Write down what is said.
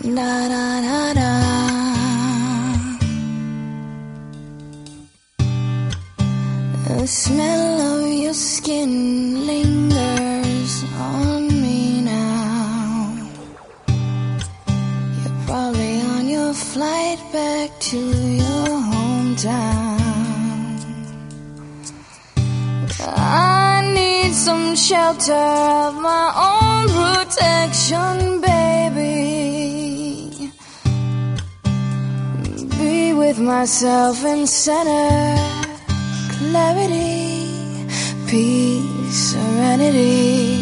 Da da da da. The smell of your skin lingers on me now. You're probably on your flight back to your hometown. I need some shelter of my own protection, baby. Be with myself in center. Clarity, peace, serenity.